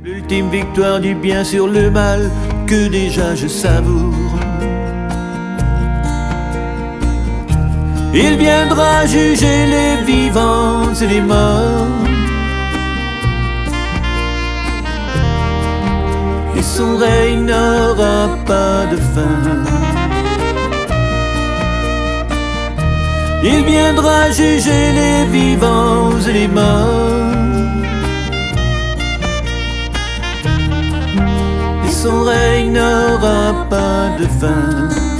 L'ultime victoire du bien sur le mal que déjà je savoure. Il viendra juger les vivants et les morts, et son règne n'aura pas de fin. Il viendra juger les vivants et les morts, et son règne n'aura pas de fin.